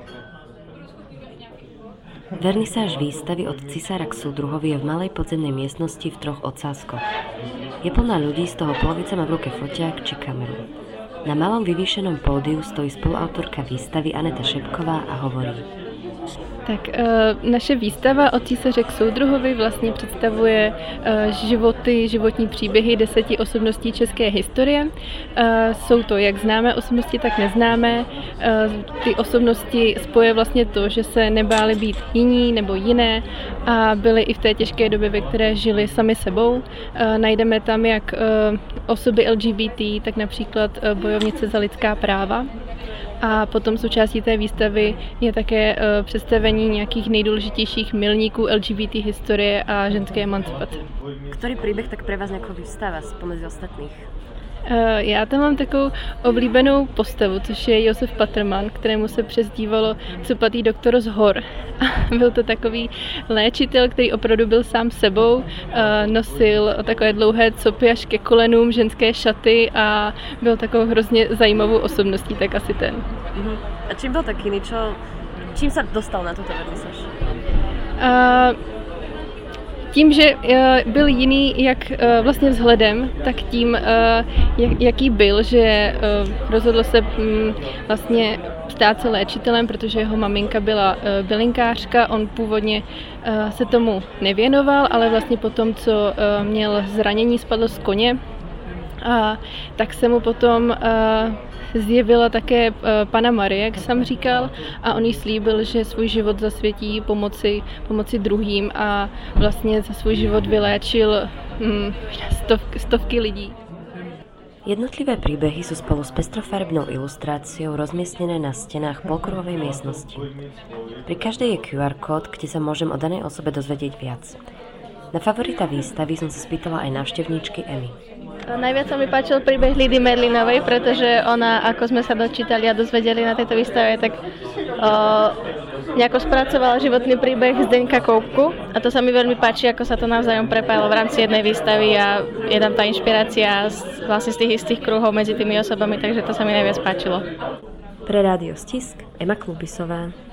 Vernisáž výstavy od cisára k súdruhovi je v malej podzemnej miestnosti v 3 odsázkoch. Je plná ľudí, z toho polovica má v ruke foťák či kameru. Na malom vyvýšenom pódiu stojí spoluautorka výstavy Aneta Šepková a hovorí. Tak naše výstava od císaře k soudruhovi vlastně představuje životní příběhy 10 osobností české historie. Jsou to jak známé osobnosti, tak neznámé. Ty osobnosti spoje vlastně to, že se nebáli být jiní nebo jiné a byli i v té těžké době, ve které žili sami sebou. Najdeme tam jak osoby LGBT, tak například bojovnice za lidská práva. A potom součástí té výstavy je také představení nějakých nejdůležitějších milníků LGBT historie a ženské emancipace. Ktorý príbeh tak pre vás nejako vystáva spomedzi ostatných? Já tam mám takovou oblíbenou postavu, což je Josef Paterman, kterému se přezdívalo cupatý doktor z hor. Byl to takový léčitel, který opravdu byl sám sebou, nosil takové dlouhé copy až ke kolenům, ženské šaty a byl takovou hrozně zajímavou osobností, tak asi ten. A čím byl taký iný? Čím sa dostal na túto vernisáž? Tím, že byl jiný jak vlastně vzhledem, tak tím, jaký byl, že rozhodl se vlastně stát se léčitelem, protože jeho maminka byla bylinkářka, on původně se tomu nevěnoval, ale vlastně potom, co měl zranění, spadl z koně, tak se mu potom zjevila také Panna Marie, jak jsem říkal, a on jí slíbil, že svůj život zasvětí pomoci druhým a vlastně za svůj život vyléčil stovky lidí. Jednotlivé príbehy sú spolu s pestrofarebnou ilustráciou rozmiestnené na stenách polkruhovej miestnosti. Pri každej je QR kód, kde sa môžem o danej osobe dozvedieť viac. Na favorita výstavy som sa spýtala aj návštevníčky Emy. Najviac sa mi páčil príbeh Lidy Merlinovej, pretože ona, ako sme sa dočítali a dozvedeli na tejto výstave, tak nejako spracovala životný príbeh Zdeňka Koubku a to sa mi veľmi páči, ako sa to navzájom prepájalo v rámci jednej výstavy a je tam tá inšpirácia vlastne z tých istých kruhov medzi tými osobami, takže to sa mi najviac páčilo. Pre Rádio Stisk, Ema Klubisová.